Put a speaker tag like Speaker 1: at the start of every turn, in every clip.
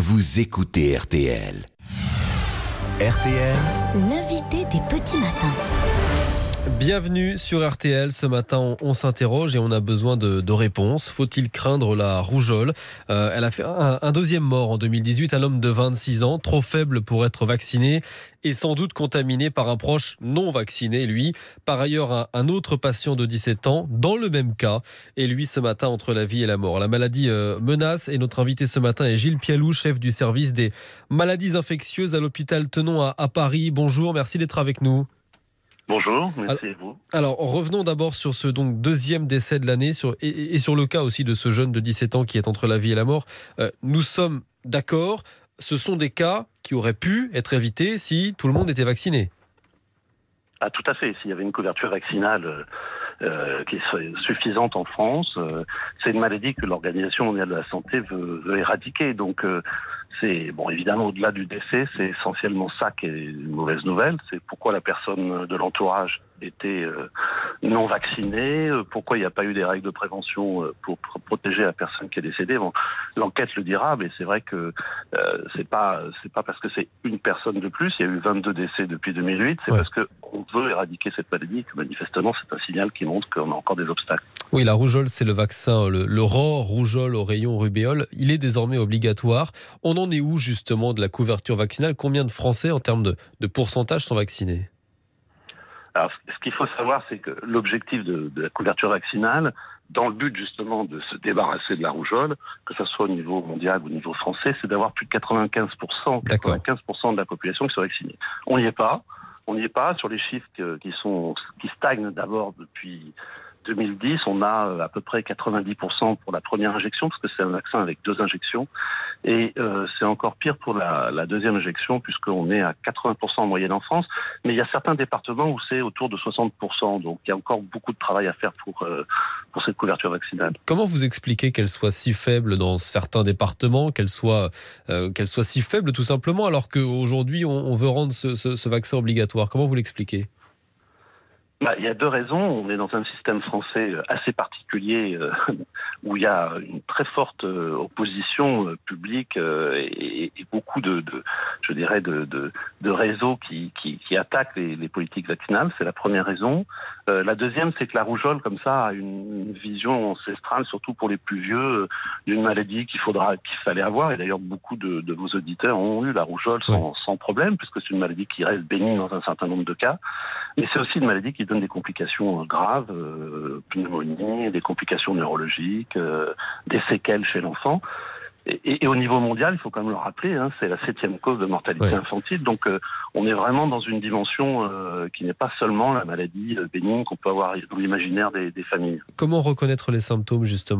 Speaker 1: vous écoutez RTL. RTL,
Speaker 2: l'invité des petits matins.
Speaker 3: Bienvenue sur RTL. Ce matin, on s'interroge et on a besoin de réponses. Faut-il craindre la rougeole ? Elle a fait un deuxième mort en 2018, un homme de 26 ans, trop faible pour être vacciné et sans doute contaminé par un proche non vacciné, lui. Par ailleurs, un autre patient de 17 ans, dans le même cas, et lui ce matin entre la vie et la mort. La maladie menace et notre invité ce matin est Gilles Pialou, chef du service des maladies infectieuses à l'hôpital Tenon à Paris. Bonjour, merci d'être avec nous.
Speaker 4: Bonjour, merci à vous.
Speaker 3: Alors, revenons d'abord sur ce deuxième décès de l'année et sur le cas aussi de ce jeune de 17 ans qui est entre la vie et la mort. Nous sommes d'accord, ce sont des cas qui auraient pu être évités si tout le monde était vacciné.
Speaker 4: Ah, tout à fait. S'il y avait une couverture vaccinale qui serait suffisante en France, c'est une maladie que l'Organisation mondiale de la santé veut éradiquer. Donc, c'est bon, évidemment, au-delà du décès, c'est essentiellement ça qui est une mauvaise nouvelle. C'est pourquoi la personne de l'entourage était non vaccinée, pourquoi il n'y a pas eu des règles de prévention pour protéger la personne qui est décédée. Bon, l'enquête le dira, mais c'est vrai que c'est pas parce que c'est une personne de plus. Il y a eu 22 décès depuis 2008. C'est parce que on veut éradiquer cette maladie que manifestement c'est un signal qui montre qu'on a encore des obstacles.
Speaker 3: Oui, la rougeole, c'est le vaccin, le ROR, rougeole au rayon rubéole. Il est désormais obligatoire. On en est où justement de la couverture vaccinale ? Combien de Français en termes de pourcentage sont vaccinés ?
Speaker 4: Alors, ce qu'il faut savoir, c'est que l'objectif de la couverture vaccinale, dans le but justement de se débarrasser de la rougeole, que ce soit au niveau mondial ou au niveau français, c'est d'avoir plus de 95% de la population qui soit vaccinée. On n'y est pas. On n'y est pas. Sur les chiffres qui stagnent d'abord depuis 2010, on a à peu près 90% pour la première injection, parce que c'est un vaccin avec 2 injections. Et c'est encore pire pour la deuxième injection, puisqu'on est à 80% en moyenne en France. Mais il y a certains départements où c'est autour de 60%. Donc il y a encore beaucoup de travail à faire pour cette couverture vaccinale.
Speaker 3: Comment vous expliquez qu'elle soit si faible dans certains départements, qu'elle soit si faible tout simplement, alors qu'aujourd'hui on veut rendre ce vaccin obligatoire ? Comment vous l'expliquez ?
Speaker 4: Il y a 2 raisons. On est dans un système français assez particulier où il y a une très forte opposition publique et beaucoup de réseaux qui attaquent les politiques vaccinales. C'est la première raison. La deuxième, c'est que la rougeole, comme ça, a une vision ancestrale, surtout pour les plus vieux, d'une maladie qu'il fallait avoir. Et d'ailleurs, beaucoup de vos auditeurs ont eu la rougeole sans problème, puisque c'est une maladie qui reste bénigne dans un certain nombre de cas. Mais c'est aussi une maladie qui donne des complications graves, pneumonie, des complications neurologiques, des séquelles chez l'enfant. Et au niveau mondial, il faut quand même le rappeler, c'est la 7e cause de mortalité infantile. Donc on est vraiment dans une dimension qui n'est pas seulement la maladie bénigne qu'on peut avoir dans l'imaginaire des familles.
Speaker 3: Comment reconnaître les symptômes justement ?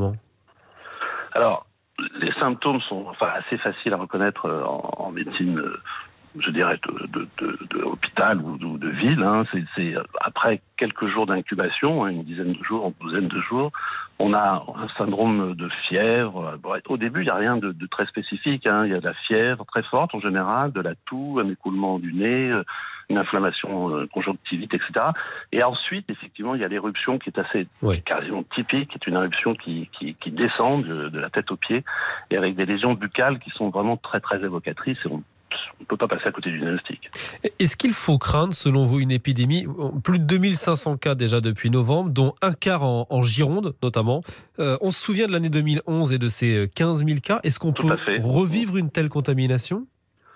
Speaker 4: Alors, les symptômes sont assez faciles à reconnaître en médecine je dirais, de hôpital ou de ville. C'est après quelques jours d'incubation, une dizaine de jours, une douzaine de jours, on a un syndrome de fièvre. Au début, il n'y a rien de très spécifique. Il y a de la fièvre très forte en général, de la toux, un écoulement du nez, une inflammation conjonctivite, etc. Et ensuite, effectivement, il y a l'éruption qui est assez quasiment typique, qui est une éruption qui descend de la tête aux pieds, et avec des lésions buccales qui sont vraiment très très évocatrices. Et on ne peut pas passer à côté du diagnostic.
Speaker 3: Est-ce qu'il faut craindre, selon vous, une épidémie ? Plus de 2500 cas déjà depuis novembre, dont un quart en Gironde notamment. On se souvient de l'année 2011 et de ces 15 000 cas. Est-ce qu'on peut revivre une telle contamination ?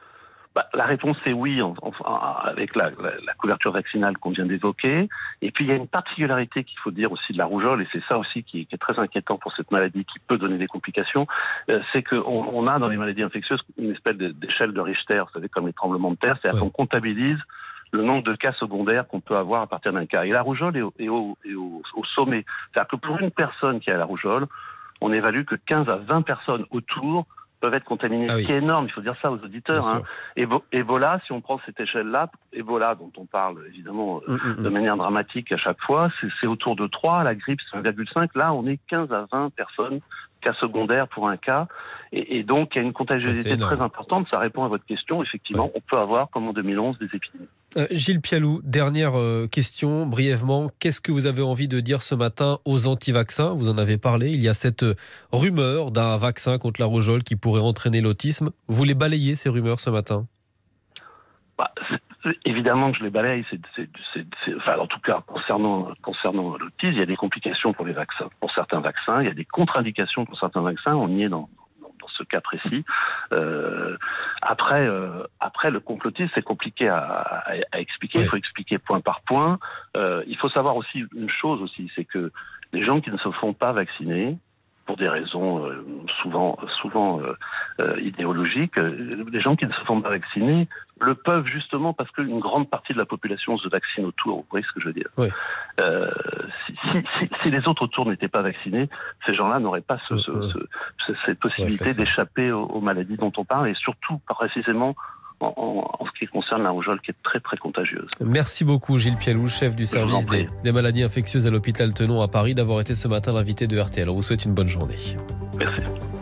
Speaker 4: La réponse est oui, avec la couverture vaccinale qu'on vient d'évoquer. Et puis il y a une particularité qu'il faut dire aussi de la rougeole, et c'est ça aussi qui est très inquiétant pour cette maladie qui peut donner des complications, c'est qu'on a dans les maladies infectieuses une espèce d'échelle de Richter, vous savez, comme les tremblements de terre, c'est-à-dire qu'on comptabilise le nombre de cas secondaires qu'on peut avoir à partir d'un cas. Et la rougeole est au sommet. C'est-à-dire que pour une personne qui a la rougeole, on évalue que 15 à 20 personnes autour peuvent être contaminés, ce qui est énorme, il faut dire ça aux auditeurs. Ebola, si on prend cette échelle-là, Ebola, dont on parle évidemment de manière dramatique à chaque fois, c'est autour de 3, la grippe c'est 1,5, là on est 15 à 20 personnes, cas secondaires pour un cas, et donc il y a une contagiosité très importante, ça répond à votre question, effectivement, on peut avoir, comme en 2011, des épidémies.
Speaker 3: Gilles Pialou, dernière question, brièvement. Qu'est-ce que vous avez envie de dire ce matin aux anti-vaccins ? Vous en avez parlé. Il y a cette rumeur d'un vaccin contre la rougeole qui pourrait entraîner l'autisme. Vous les balayez, ces rumeurs, ce matin ?
Speaker 4: Évidemment que je les balaye. Enfin, en tout cas, concernant l'autisme, il y a des complications pour les vaccins. Pour certains vaccins, il y a des contre-indications pour certains vaccins. On y est dans ce cas précis. Après, le complotisme, c'est compliqué à expliquer.
Speaker 3: Oui.
Speaker 4: Il faut expliquer point par point. Il faut savoir aussi une chose aussi, c'est que les gens qui ne se font pas vacciner, pour des raisons souvent idéologiques, les gens qui ne se font pas vacciner le peuvent justement parce qu'une grande partie de la population se vaccine autour. Vous voyez ce que je veux dire ?
Speaker 3: Oui.
Speaker 4: Si les autres autour n'étaient pas vaccinés, ces gens-là n'auraient pas cette possibilité d'échapper aux maladies dont on parle, et surtout précisément en ce qui concerne la rougeole, qui est très très contagieuse.
Speaker 3: Merci beaucoup Gilles Pialou, chef du service des maladies infectieuses à l'hôpital Tenon à Paris, d'avoir été ce matin l'invité de RTL. On vous souhaite une bonne journée.
Speaker 4: Merci.